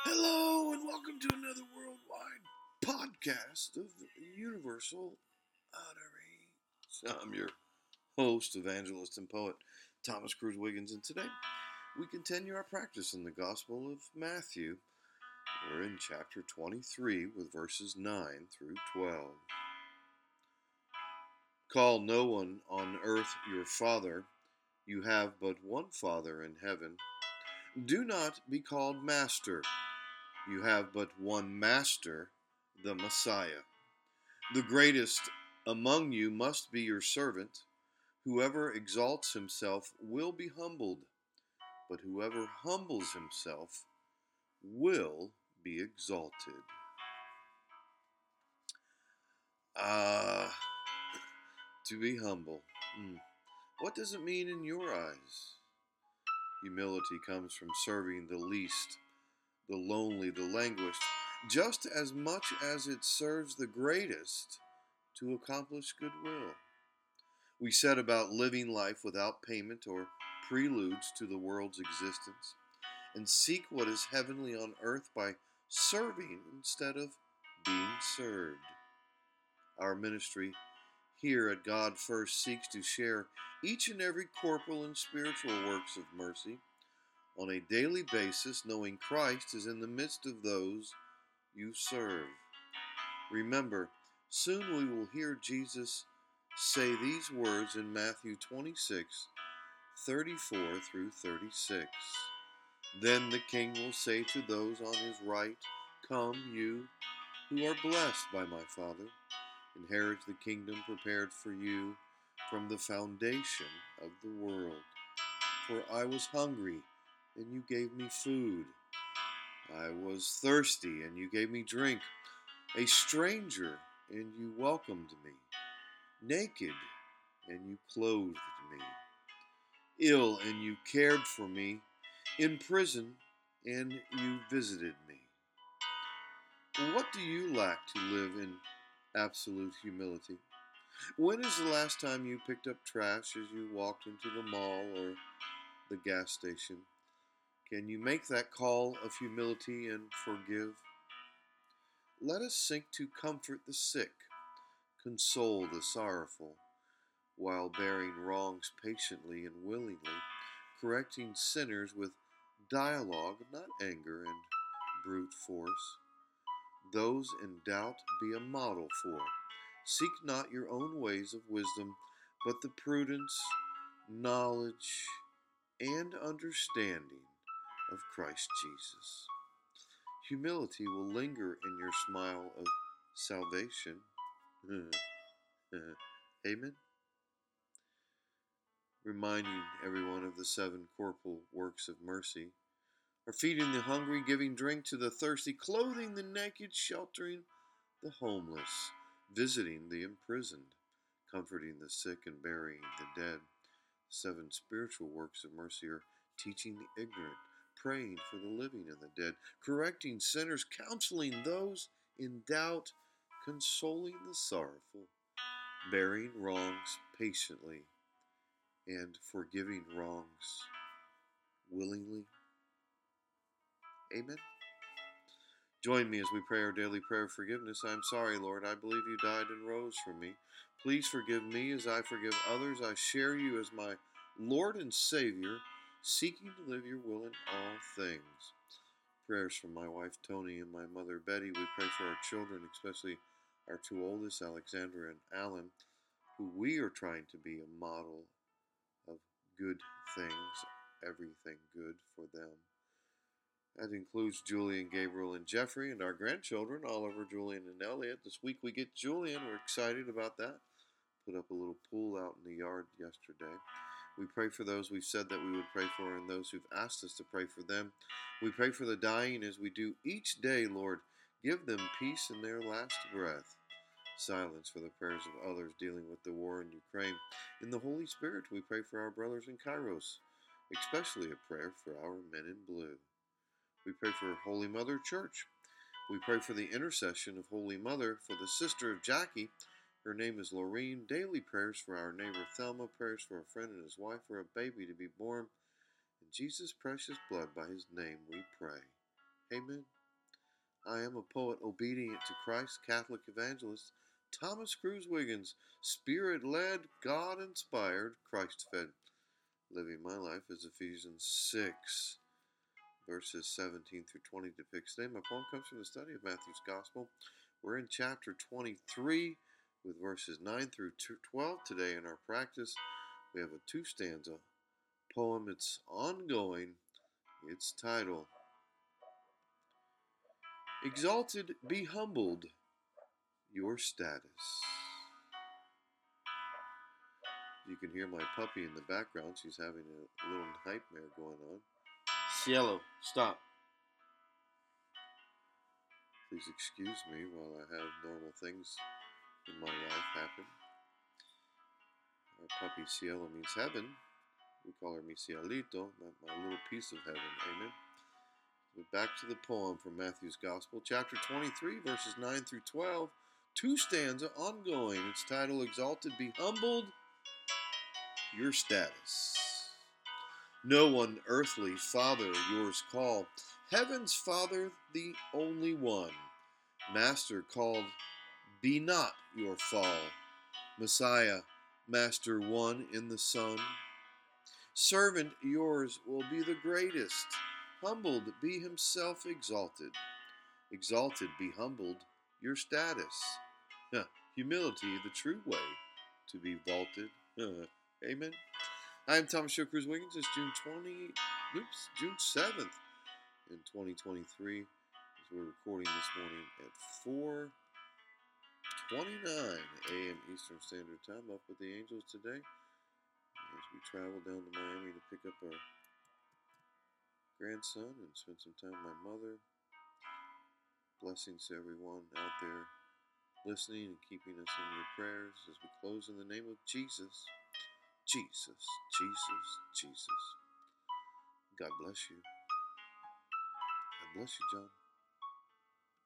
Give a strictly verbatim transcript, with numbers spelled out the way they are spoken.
Hello and welcome to another worldwide podcast of Universal Utterings. I'm your host, evangelist, and poet Thomas Cruz Wiggins, and today we continue our practice in the Gospel of Matthew. We're in chapter twenty-three with verses nine through twelve. Call no one on earth your father. You have but one Father in heaven. Do not be called master. You have but one Master, the Messiah. The greatest among you must be your servant. Whoever exalts himself will be humbled, but whoever humbles himself will be exalted. Ah, uh, to be humble. Mm. What does it mean in your eyes? Humility comes from serving the least, the lonely, the languished, just as much as it serves the greatest to accomplish goodwill. We set about living life without payment or preludes to the world's existence, and seek what is heavenly on earth by serving instead of being served. Our ministry here at God First seeks to share each and every corporal and spiritual works of mercy on a daily basis, knowing Christ is in the midst of those you serve. Remember, soon we will hear Jesus say these words in Matthew twenty-six, thirty-four through thirty-six. Then the King will say to those on his right, Come, you who are blessed by my Father, inherit the kingdom prepared for you from the foundation of the world. For I was hungry, and you gave me food. I was thirsty, and you gave me drink. A stranger, and you welcomed me. Naked, and you clothed me. Ill, and you cared for me. In prison, and you visited me. What do you lack to live in absolute humility? When is the last time you picked up trash as you walked into the mall or the gas station? Can you make that call of humility and forgive? Let us seek to comfort the sick, console the sorrowful, while bearing wrongs patiently and willingly, correcting sinners with dialogue, not anger and brute force. Those in doubt be a model for. Seek not your own ways of wisdom, but the prudence, knowledge, and understanding of Christ Jesus. Humility will linger in your smile of salvation. Amen. Reminding everyone of the seven corporal works of mercy are feeding the hungry, giving drink to the thirsty, clothing the naked, sheltering the homeless, visiting the imprisoned, comforting the sick, and burying the dead. The seven spiritual works of mercy are teaching the ignorant, praying for the living and the dead, correcting sinners, counseling those in doubt, consoling the sorrowful, bearing wrongs patiently, and forgiving wrongs willingly. Amen. Join me as we pray our daily prayer of forgiveness. I am sorry, Lord. I believe you died and rose for me. Please forgive me as I forgive others. I share you as my Lord and Savior, seeking to live your will in all things. Prayers from my wife Tony and my mother Betty. We pray for our children, especially our two oldest, Alexandra and Alan, who we are trying to be a model of good things, everything good for them. That includes Julian, Gabriel, and Jeffrey, and our grandchildren, Oliver, Julian, and Elliot. This week we get Julian. We're excited about that. Put up a little pool out in the yard yesterday. We pray for those we've said that we would pray for and those who've asked us to pray for them. We pray for the dying as we do each day, Lord. Give them peace in their last breath. Silence for the prayers of others dealing with the war in Ukraine. In the Holy Spirit, we pray for our brothers in Kairos, especially a prayer for our men in blue. We pray for Holy Mother Church. We pray for the intercession of Holy Mother for the sister of Jackie. Her name is Lorene. Daily prayers for our neighbor Thelma. Prayers for a friend and his wife, for a baby to be born. In Jesus' precious blood, by his name we pray. Amen. I am a poet obedient to Christ, Catholic evangelist, Thomas Cruise Wiggins, Spirit-led, God-inspired, Christ-fed. Living my life as Ephesians six, verses seventeen through twenty depicts. Today, my poem comes from the study of Matthew's Gospel. We're in chapter twenty-three with verses nine through twelve. Today in our practice, we have a two-stanza poem. It's ongoing. Its title, Exalted, Be Humbled, Your Status. You can hear my puppy in the background. She's having a little nightmare going on. Cielo, stop. Please excuse me while I have normal things in my life happen. Our puppy Cielo means heaven. We call her mi cielito, my, my little piece of heaven. Amen. But back to the poem from Matthew's Gospel, chapter twenty-three, verses nine through twelve. Two stanza ongoing. Its title, Exalted, Be Humbled, Your Status. No one earthly Father yours call, heaven's Father the only one. Master called, be not your fall. Messiah, Master one in the Son. Servant yours will be the greatest. Humbled, be himself exalted. Exalted, be humbled, your status. Humility, the true way to be vaulted. Amen. I'm Thomas Cruise Wiggins. It's June twentieth, oops, June seventh in twenty twenty-three. As we're recording this morning at four twenty-nine a.m. Eastern Standard Time. Up with the angels today as we travel down to Miami to pick up our grandson and spend some time with my mother. Blessings to everyone out there listening and keeping us in your prayers as we close in the name of Jesus. Jesus, Jesus, Jesus. God bless you. God bless you, John.